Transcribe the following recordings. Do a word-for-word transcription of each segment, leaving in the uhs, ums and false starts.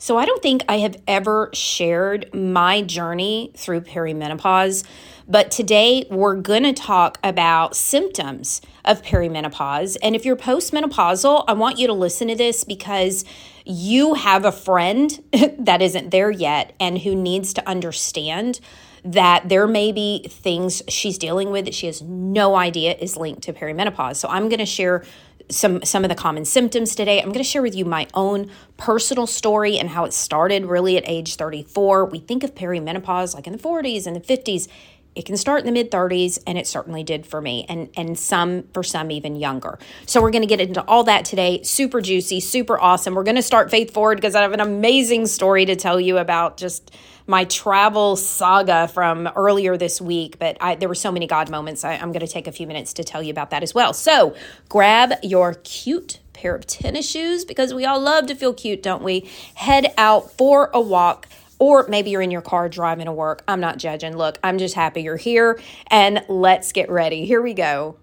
So I don't think I have ever shared my journey through perimenopause, but today we're going to talk about symptoms of perimenopause. And if you're postmenopausal, I want you to listen to this because you have a friend that isn't there yet and who needs to understand that there may be things she's dealing with that she has no idea is linked to perimenopause. So I'm going to share some some of the common symptoms today. I'm going to share with you my own personal story and how it started really at age thirty-four. We think of perimenopause like in the forties and the fifties. It can start in the mid thirties, and it certainly did for me, and and some for some even younger. So we're going to get into all that today. Super juicy, super awesome. We're going to start faith forward because I have an amazing story to tell you about just my travel saga from earlier this week. But I, there were so many God moments. I, I'm going to take a few minutes to tell you about that as well. So grab your cute pair of tennis shoes because we all love to feel cute, don't we? Head out for a walk. Or maybe you're in your car driving to work. I'm not judging. Look, I'm just happy you're here, and let's get ready. Here we go.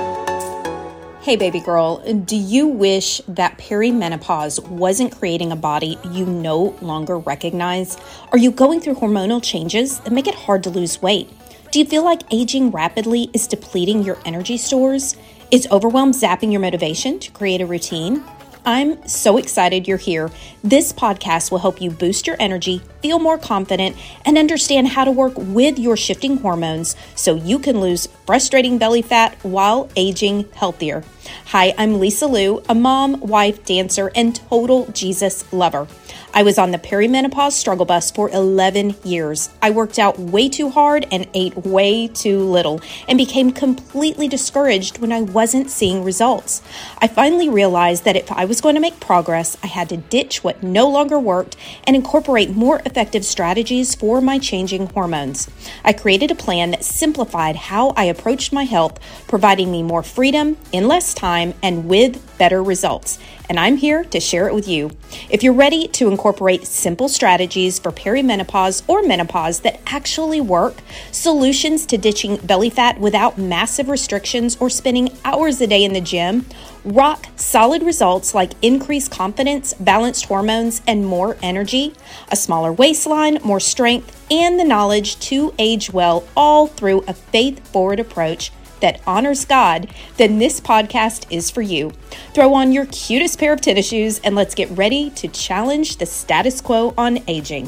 Hey, baby girl, do you wish that perimenopause wasn't creating a body you no longer recognize? Are you going through hormonal changes that make it hard to lose weight? Do you feel like aging rapidly is depleting your energy stores? Is overwhelm zapping your motivation to create a routine? I'm so excited you're here. This podcast will help you boost your energy, feel more confident, and understand how to work with your shifting hormones so you can lose frustrating belly fat while aging healthier. Hi, I'm Lisa Lou, a mom, wife, dancer, and total Jesus lover. I was on the perimenopause struggle bus for eleven years. I worked out way too hard and ate way too little and became completely discouraged when I wasn't seeing results. I finally realized that if I was going to make progress, I had to ditch what no longer worked and incorporate more effective strategies for my changing hormones. I created a plan that simplified how I approached my health, providing me more freedom in less time and with better results. And I'm here to share it with you. If you're ready to incorporate simple strategies for perimenopause or menopause that actually work, solutions to ditching belly fat without massive restrictions or spending hours a day in the gym, rock solid results like increased confidence, balanced hormones, and more energy, a smaller waistline, more strength, and the knowledge to age well, all through a faith-forward approach that honors God, then this podcast is for you. Throw on your cutest pair of tennis shoes and let's get ready to challenge the status quo on aging.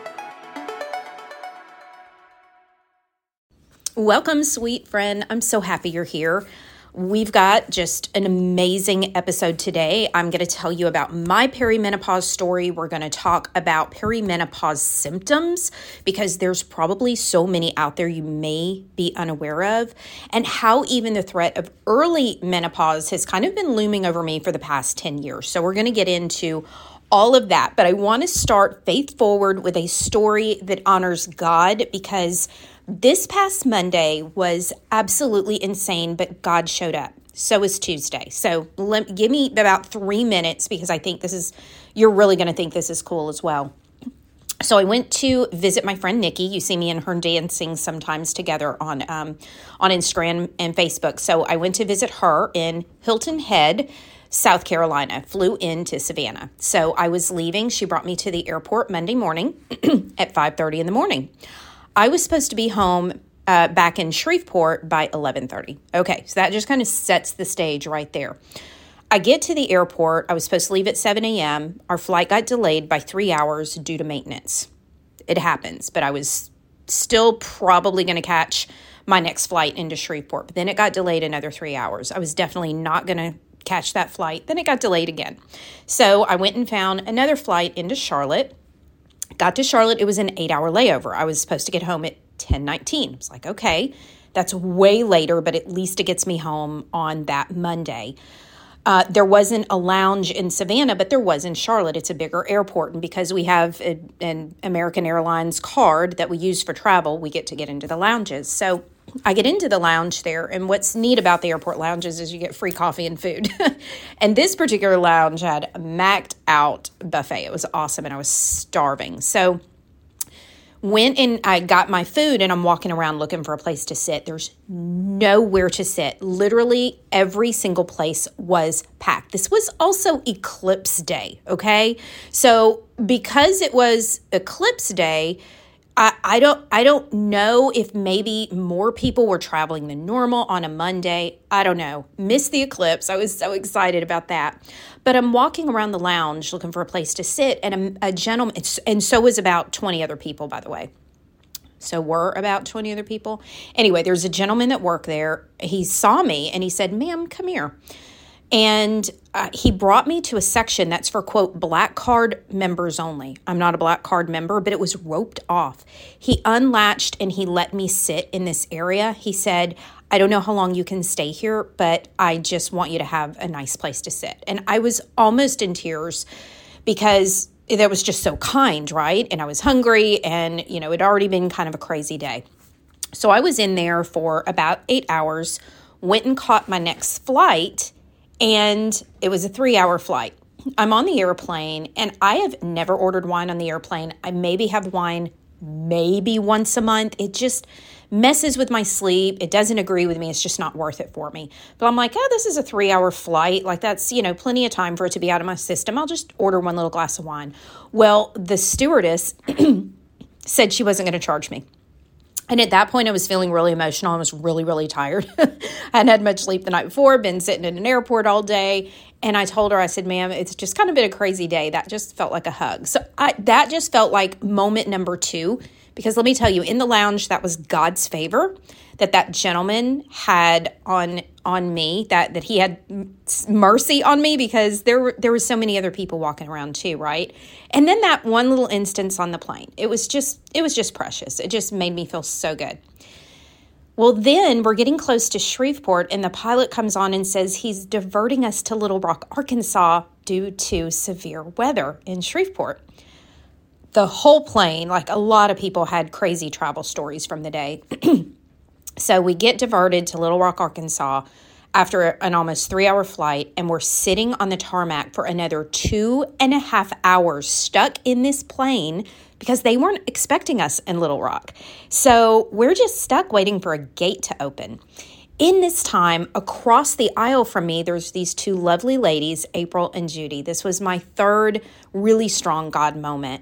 Welcome, sweet friend. I'm so happy you're here. We've got just an amazing episode today. I'm going to tell you about my perimenopause story. We're going to talk about perimenopause symptoms because there's probably so many out there you may be unaware of, and how even the threat of early menopause has kind of been looming over me for the past ten years. So we're going to get into all of that, but I want to start faith forward with a story that honors God because this past Monday was absolutely insane, but God showed up. So is Tuesday. So let, give me about three minutes because I think this is, you're really going to think this is cool as well. So I went to visit my friend Nikki. You see me and her dancing sometimes together on um, on Instagram and Facebook. So I went to visit her in Hilton Head, South Carolina, flew into Savannah. So I was leaving. She brought me to the airport Monday morning at five thirty in the morning. I was supposed to be home uh, back in Shreveport by eleven thirty. Okay, so that just kind of sets the stage right there. I get to the airport. I was supposed to leave at seven a.m. Our flight got delayed by three hours due to maintenance. It happens, but I was still probably going to catch my next flight into Shreveport. But then it got delayed another three hours. I was definitely not going to catch that flight. Then it got delayed again. So I went and found another flight into Charlotte. Got to Charlotte, it was an eight-hour layover. I was supposed to get home at ten nineteen. I was like, okay, that's way later, but at least it gets me home on that Monday. Uh, there wasn't a lounge in Savannah, but there was in Charlotte. It's a bigger airport, and because we have a, an American Airlines card that we use for travel, we get to get into the lounges. So I get into the lounge there, and what's neat about the airport lounges is you get free coffee and food. And this particular lounge had a maxed out buffet. It was awesome, and I was starving. So Went and I got my food and I'm walking around looking for a place to sit. There's nowhere to sit. Literally every single place was packed. This was also Eclipse Day, okay? So because it was Eclipse Day, I, I don't I don't know if maybe more people were traveling than normal on a Monday. I don't know. Missed the eclipse. I was so excited about that. But I'm walking around the lounge looking for a place to sit, and a, a gentleman, and so was about twenty other people, by the way. So were about twenty other people. Anyway, there's a gentleman that worked there. He saw me and he said, "Ma'am, come here." And uh, he brought me to a section that's for, quote, Black Card members only. I'm not a Black Card member, but it was roped off. He unlatched and he let me sit in this area. He said, "I don't know how long you can stay here, but I just want you to have a nice place to sit." And I was almost in tears because that was just so kind, right? And I was hungry and, you know, it'd already been kind of a crazy day. So I was in there for about eight hours, went and caught my next flight, and it was a three-hour flight. I'm on the airplane, and I have never ordered wine on the airplane. I maybe have wine maybe once a month. It just messes with my sleep. It doesn't agree with me. It's just not worth it for me. But I'm like, oh, this is a three-hour flight. Like, that's, you know, plenty of time for it to be out of my system. I'll just order one little glass of wine. Well, the stewardess said she wasn't going to charge me. And at that point, I was feeling really emotional. I was really, really tired. I hadn't had much sleep the night before, been sitting in an airport all day. And I told her, I said, "Ma'am, it's just kind of been a crazy day." That just felt like a hug. So I, that just felt like moment number two. Because let me tell you, in the lounge, that was God's favor that that gentleman had on on me, that that he had mercy on me, because there were, there were so many other people walking around too, right? And then that one little instance on the plane, it was just it was just precious. It just made me feel so good. Well, then we're getting close to Shreveport, and the pilot comes on and says he's diverting us to Little Rock, Arkansas, due to severe weather in Shreveport. The whole plane, like a lot of people had crazy travel stories from the day. So we get diverted to Little Rock, Arkansas after an almost three-hour flight, and we're sitting on the tarmac for another two and a half hours stuck in this plane because they weren't expecting us in Little Rock. So we're just stuck waiting for a gate to open. In this time, across the aisle from me, there's these two lovely ladies, April and Judy. This was my third really strong God moment.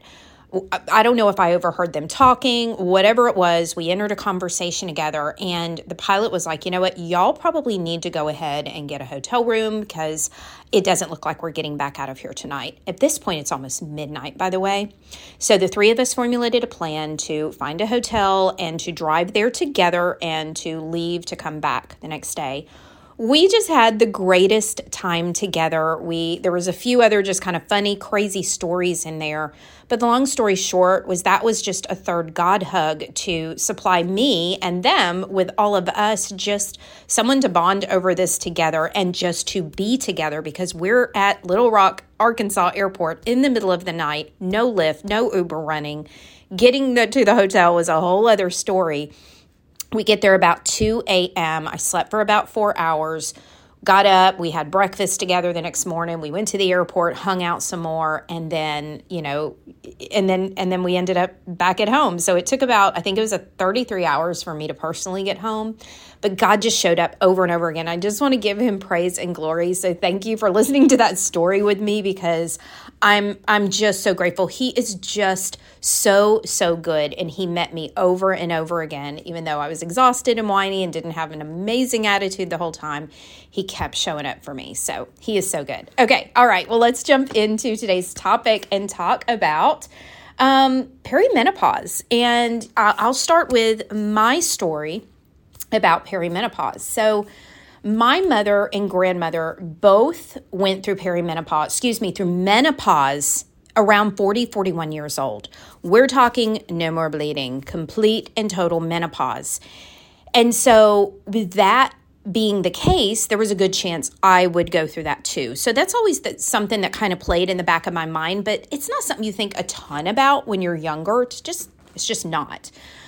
I don't know if I overheard them talking, whatever it was. We entered a conversation together, and the pilot was like, "You know what, y'all probably need to go ahead and get a hotel room because it doesn't look like we're getting back out of here tonight." At this point, it's almost midnight, by the way. So the three of us formulated a plan to find a hotel and to drive there together and to leave to come back the next day. We just had the greatest time together. We there was a few other just kind of funny, crazy stories in there. But the long story short was that was just a third God hug to supply me and them with all of us, just someone to bond over this together and just to be together, because we're at Little Rock, Arkansas airport in the middle of the night, no Lyft, no Uber running. Getting the, to the hotel was a whole other story. We get there about two a.m. I slept for about four hours, got up, we had breakfast together the next morning. We went to the airport, hung out some more, and then, you know, and then and then we ended up back at home. So it took about, I think it was a thirty-three hours for me to personally get home. But God just showed up over and over again. I just want to give him praise and glory. So thank you for listening to that story with me, because I'm I'm just so grateful. He is just so, so good. And he met me over and over again, even though I was exhausted and whiny and didn't have an amazing attitude the whole time. He kept showing up for me. So he is so good. Okay. All right. Well, let's jump into today's topic and talk about um, perimenopause. And I'll start with my story about perimenopause. So my mother and grandmother both went through perimenopause, excuse me, through menopause around forty, forty-one years old. We're talking no more bleeding, complete and total menopause. And so with that being the case, there was a good chance I would go through that too. So that's always the, something that kind of played in the back of my mind, but it's not something you think a ton about when you're younger. It's just, it's just not.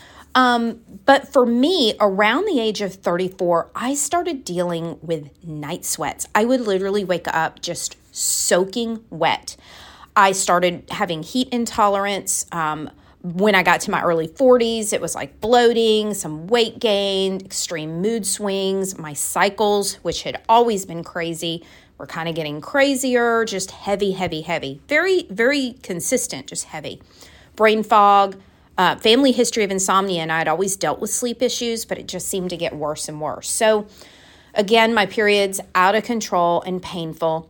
Um, but for me, around the age of thirty-four, I started dealing with night sweats. I would literally wake up just soaking wet. I started having heat intolerance. Um, When I got to my early forties, it was like bloating, some weight gain, extreme mood swings. My cycles, which had always been crazy, were kind of getting crazier, just heavy, heavy, heavy. Very, very consistent, just heavy. Brain fog, uh, family history of insomnia, and I'd always dealt with sleep issues, but it just seemed to get worse and worse. So again, my periods out of control and painful.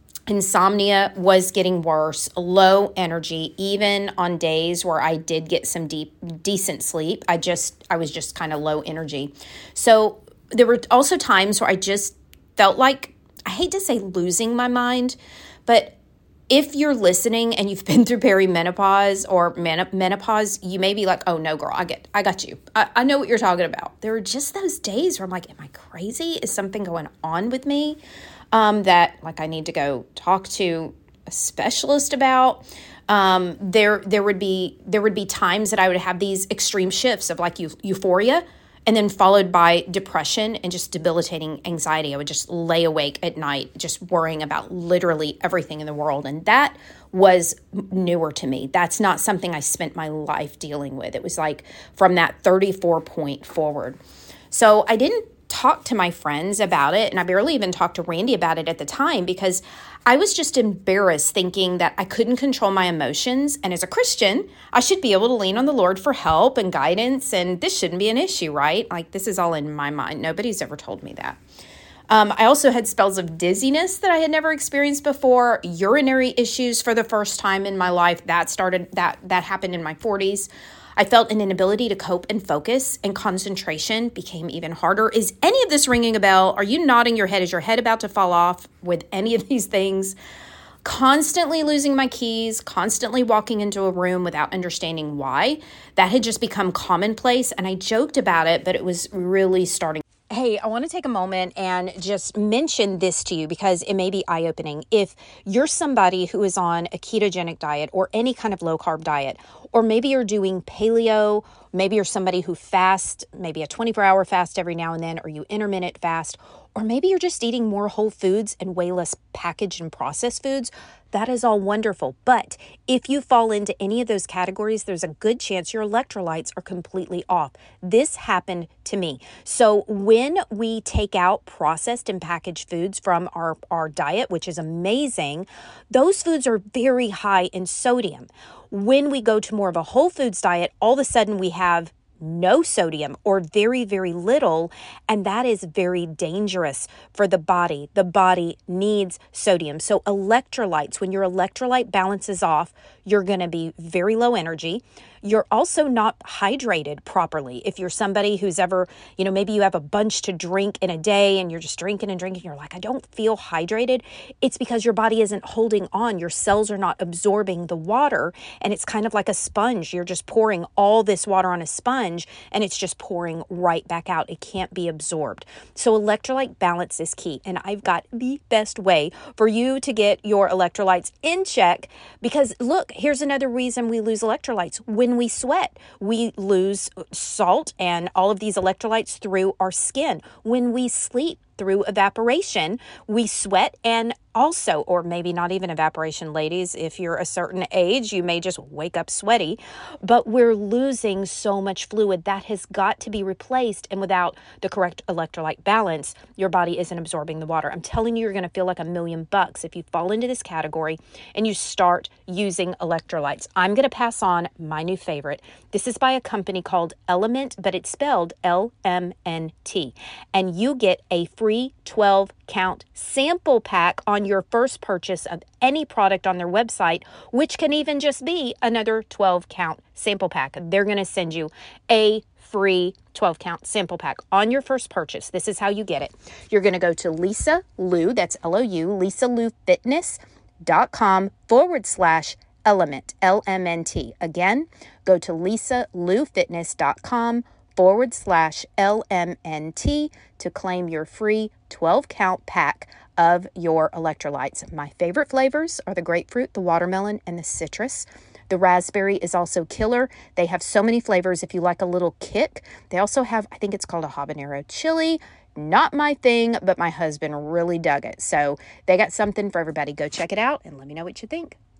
Insomnia was getting worse, low energy, even on days where I did get some deep, decent sleep. I just, I was just kind of low energy. So there were also times where I just felt like, I hate to say losing my mind, but if you're listening and you've been through perimenopause or men- menopause, you may be like, oh no, girl, I get, I got you. I, I know what you're talking about. There were just those days where I'm like, am I crazy? Is something going on with me? Um, that like I need to go talk to a specialist about. Um, there, there would be there would be times that I would have these extreme shifts of like eu- euphoria, and then followed by depression and just debilitating anxiety. I would just lay awake at night, just worrying about literally everything in the world, and that was newer to me. That's not something I spent my life dealing with. It was like from that thirty-four point forward. So I didn't talk to my friends about it, and I barely even talked to Randy about it at the time because I was just embarrassed thinking that I couldn't control my emotions, and as a Christian, I should be able to lean on the Lord for help and guidance, and this shouldn't be an issue, right? Like, this is all in my mind. Nobody's ever told me that. Um, I also had spells of dizziness that I had never experienced before, urinary issues for the first time in my life. That started, that, that happened in my forties. I felt an inability to cope and focus, and concentration became even harder. Is any of this ringing a bell? Are you nodding your head? Is your head about to fall off with any of these things? Constantly losing my keys, constantly walking into a room without understanding why. That had just become commonplace, and I joked about it, but it was really starting. Hey, I want to take a moment and just mention this to you because it may be eye-opening. If you're somebody who is on a ketogenic diet or any kind of low-carb diet, or maybe you're doing paleo, maybe you're somebody who fasts, maybe a twenty-four hour fast every now and then, or you intermittent fast, or maybe you're just eating more whole foods and way less packaged and processed foods, that is all wonderful. But if you fall into any of those categories, there's a good chance your electrolytes are completely off. This happened to me. So when we take out processed and packaged foods from our, our diet, which is amazing, those foods are very high in sodium. When we go to more of a whole foods diet, all of a sudden we have no sodium or very, very little, and that is very dangerous for the body. The body needs sodium. So electrolytes, when your electrolyte balance is off, you're going to be very low energy. You're also not hydrated properly. If you're somebody who's ever, you know, maybe you have a bunch to drink in a day and you're just drinking and drinking, you're like, I don't feel hydrated. It's because your body isn't holding on. Your cells are not absorbing the water, and it's kind of like a sponge. You're just pouring all this water on a sponge and it's just pouring right back out. It can't be absorbed. So electrolyte balance is key. And I've got the best way for you to get your electrolytes in check, because look, here's another reason we lose electrolytes. When we sweat, we lose salt and all of these electrolytes through our skin. When we sleep, through evaporation, we sweat, and also, or maybe not even evaporation, ladies, if you're a certain age, you may just wake up sweaty, but we're losing so much fluid that has got to be replaced, and without the correct electrolyte balance, your body isn't absorbing the water. I'm telling you, you're going to feel like a million bucks if you fall into this category and you start using electrolytes. I'm going to pass on my new favorite. This is by a company called Element, but it's spelled L M N T, and you get a free twelve count sample pack on your first purchase of any product on their website, which can even just be another twelve count sample pack. They're going to send you a free twelve count sample pack on your first purchase. This is how you get it. You're going to go to Lisa Lou, that's L O U, lisa lou fitness dot com forward slash element, L M N T. Again, go to lisa lou fitness dot com forward slash L M N T to claim your free twelve count pack of your electrolytes. My favorite flavors are the grapefruit, the watermelon, and the citrus. The raspberry is also killer. They have so many flavors if you like a little kick. They also have, I think it's called a habanero chili. Not my thing, but my husband really dug it. So they got something for everybody. Go check it out and let me know what you think.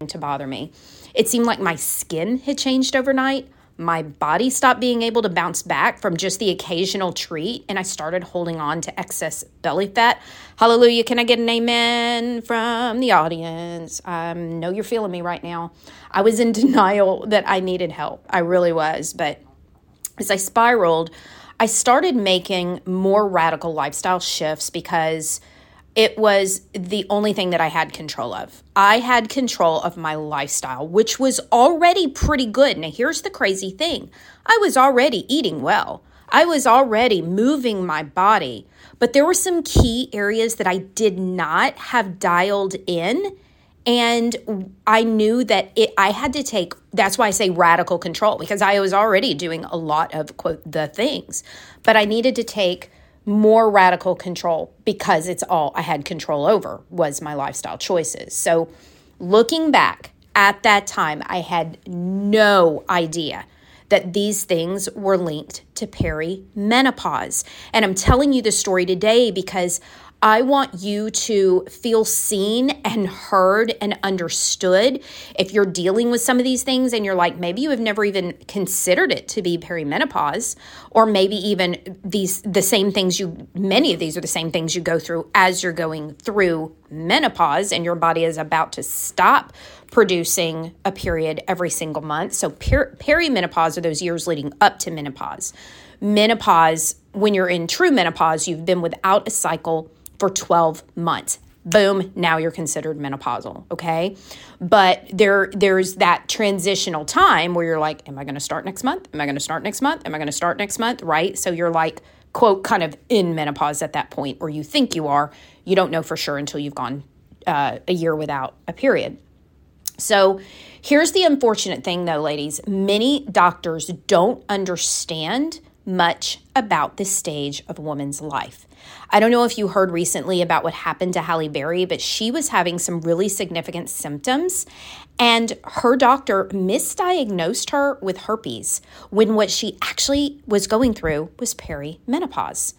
to bother me. It seemed like my skin had changed overnight. My body stopped being able to bounce back from just the occasional treat, and I started holding on to excess belly fat. Hallelujah. Can I get an amen from the audience? I um, know you're feeling me right now. I was in denial that I needed help. I really was. But as I spiraled, I started making more radical lifestyle shifts because it was the only thing that I had control of. I had control of my lifestyle, which was already pretty good. Now, here's the crazy thing. I was already eating well. I was already moving my body, but there were some key areas that I did not have dialed in. And I knew that it, I had to take, that's why I say radical control, because I was already doing a lot of, quote, the things, but I needed to take more radical control because it's all I had control over was my lifestyle choices. So looking back at that time, I had no idea that these things were linked to perimenopause. And I'm telling you this story today because I want you to feel seen and heard and understood. If you're dealing with some of these things and you're like, maybe you have never even considered it to be perimenopause, or maybe even these the same things you, many of these are the same things you go through as you're going through menopause and your body is about to stop producing a period every single month. So per- perimenopause are those years leading up to menopause. Menopause, when you're in true menopause, you've been without a cycle for twelve months. Boom, now you're considered menopausal, okay? But there, there's that transitional time where you're like, am I going to start next month? Am I going to start next month? Am I going to start next month, right? So you're like, quote, kind of in menopause at that point, or you think you are. You don't know for sure until you've gone uh, a year without a period. So here's the unfortunate thing, though, ladies. Many doctors don't understand much about this stage of a woman's life. I don't know if you heard recently about what happened to Halle Berry, but she was having some really significant symptoms, and her doctor misdiagnosed her with herpes when what she actually was going through was perimenopause.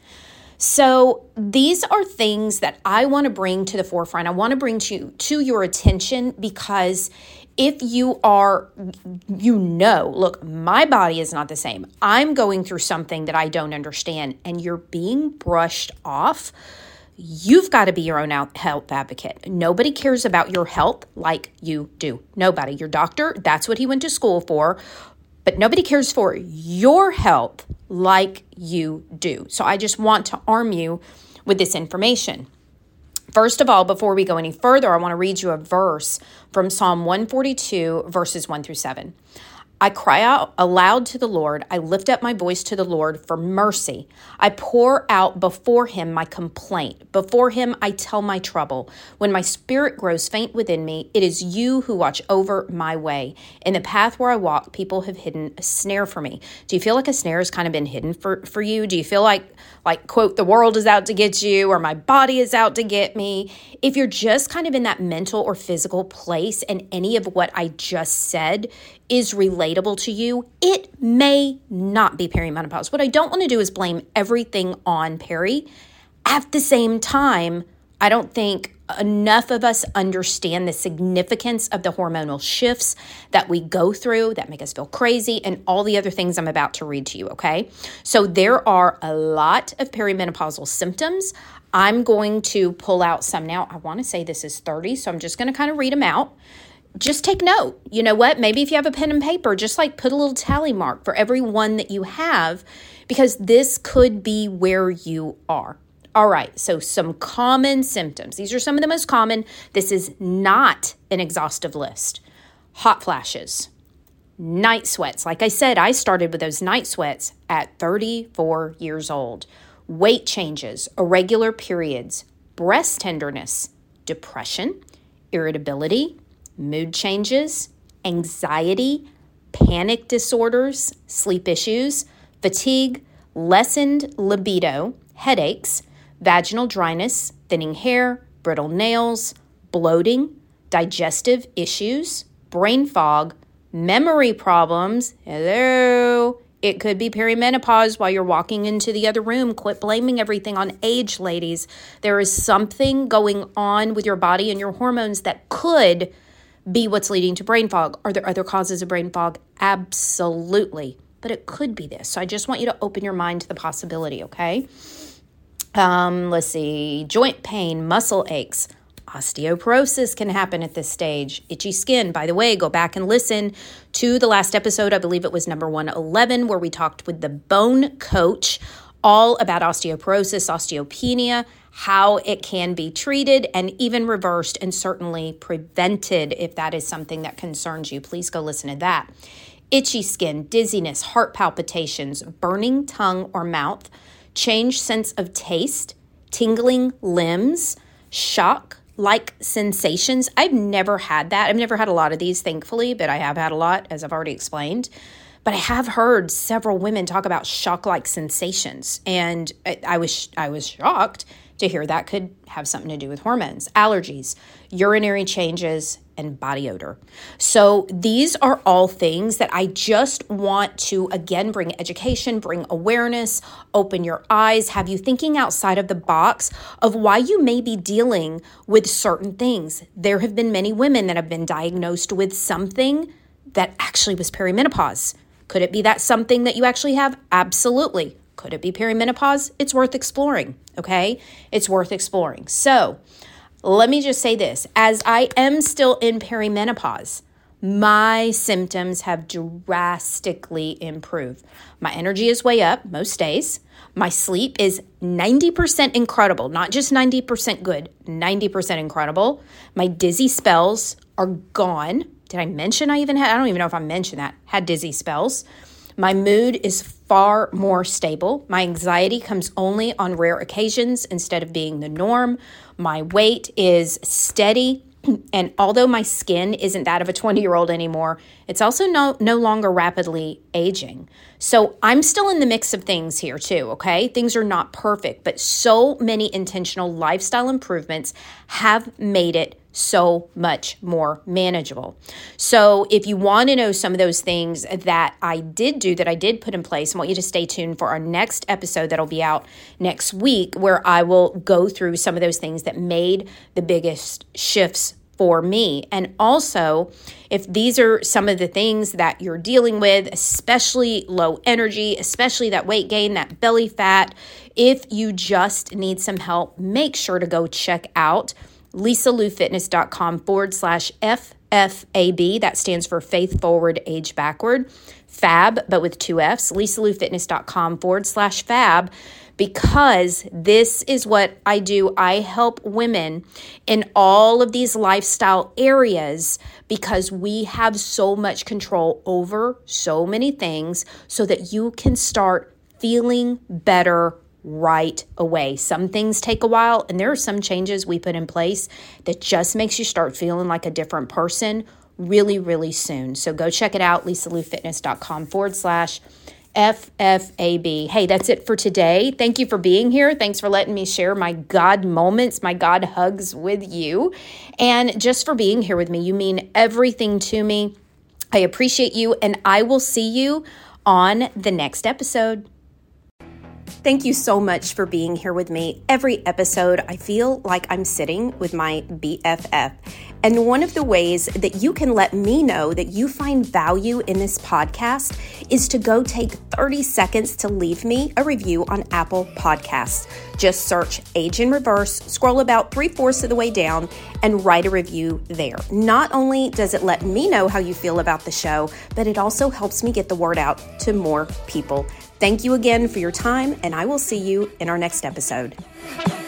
So these are things that I want to bring to the forefront. I want to bring to, to your attention because if you are, you know, look, my body is not the same. I'm going through something that I don't understand and you're being brushed off. You've got to be your own health advocate. Nobody cares about your health like you do. Nobody. Your doctor, that's what he went to school for. But nobody cares for your health like you do. So I just want to arm you with this information. First of all, before we go any further, I want to read you a verse from Psalm one forty-two, verses one through seven. I cry out aloud to the Lord. I lift up my voice to the Lord for mercy. I pour out before him my complaint. Before him I tell my trouble. When my spirit grows faint within me, it is you who watch over my way. In the path where I walk, people have hidden a snare for me. Do you feel like a snare has kind of been hidden for, for you? Do you feel like, like, quote, the world is out to get you or my body is out to get me? If you're just kind of in that mental or physical place and any of what I just said is relatable to you, it may not be perimenopause. What I don't want to do is blame everything on peri. At the same time, I don't think enough of us understand the significance of the hormonal shifts that we go through that make us feel crazy and all the other things I'm about to read to you, okay? So there are a lot of perimenopausal symptoms. I'm going to pull out some now. I want to say this is thirty, so I'm just going to kind of read them out. Just take note. You know what? Maybe if you have a pen and paper, just like put a little tally mark for every one that you have, because this could be where you are. All right, so some common symptoms. These are some of the most common. This is not an exhaustive list. Hot flashes, night sweats. Like I said, I started with those night sweats at thirty-four years old. Weight changes, irregular periods, breast tenderness, depression, irritability, mood changes, anxiety, panic disorders, sleep issues, fatigue, lessened libido, headaches, vaginal dryness, thinning hair, brittle nails, bloating, digestive issues, brain fog, memory problems. Hello. It could be perimenopause while you're walking into the other room. Quit blaming everything on age, ladies. There is something going on with your body and your hormones that could be what's leading to brain fog. Are there other causes of brain fog? Absolutely. But it could be this. So I just want you to open your mind to the possibility, okay? Um, let's see. Joint pain, muscle aches. Osteoporosis can happen at this stage. Itchy skin. By the way, go back and listen to the last episode. I believe it was number one eleven, where we talked with the bone coach all about osteoporosis, osteopenia, how it can be treated and even reversed and certainly prevented if that is something that concerns you. Please go listen to that. Itchy skin, dizziness, heart palpitations, burning tongue or mouth, changed sense of taste, tingling limbs, shock, like sensations. I've never had that. I've never had a lot of these, thankfully, but I have had a lot, as I've already explained. But I have heard several women talk about shock-like sensations, and I, I was I was shocked to hear that could have something to do with hormones, allergies, urinary changes, and body odor. So these are all things that I just want to, again, bring education, bring awareness, open your eyes, have you thinking outside of the box of why you may be dealing with certain things. There have been many women that have been diagnosed with something that actually was perimenopause. Could it be that something that you actually have? Absolutely. Could it be perimenopause? It's worth exploring, okay? It's worth exploring. So let me just say this. As I am still in perimenopause, my symptoms have drastically improved. My energy is way up most days. My sleep is ninety percent incredible, not just ninety percent good, ninety percent incredible. My dizzy spells are gone. Did I mention I even had, I don't even know if I mentioned that, had dizzy spells. My mood is far more stable. My anxiety comes only on rare occasions instead of being the norm. My weight is steady. And although my skin isn't that of a twenty-year-old anymore, it's also no, no longer rapidly aging. So I'm still in the mix of things here too, okay? Things are not perfect, but so many intentional lifestyle improvements have made it so much more manageable. So if you want to know some of those things that I did do, that I did put in place, I want you to stay tuned for our next episode that'll be out next week, where I will go through some of those things that made the biggest shifts for me. And also, if these are some of the things that you're dealing with, especially low energy, especially that weight gain, that belly fat, if you just need some help, make sure to go check out lisaluefitness.com forward slash FFAB. That stands for Faith Forward, Age Backward. Fab, but with two F's. lisaluefitness.com forward slash fab. Because this is what I do. I help women in all of these lifestyle areas because we have so much control over so many things so that you can start feeling better right away. Some things take a while, and there are some changes we put in place that just makes you start feeling like a different person really, really soon. So go check it out, lisaluefitness.com forward slash FFAB. Hey, that's it for today. Thank you for being here. Thanks for letting me share my God moments, my God hugs with you. And just for being here with me. You mean everything to me. I appreciate you, and I will see you on the next episode. Thank you so much for being here with me. Every episode, I feel like I'm sitting with my B F F. And one of the ways that you can let me know that you find value in this podcast is to go take thirty seconds to leave me a review on Apple Podcasts. Just search Age in Reverse, scroll about three-fourths of the way down, and write a review there. Not only does it let me know how you feel about the show, but it also helps me get the word out to more people. Thank you again for your time, and I will see you in our next episode.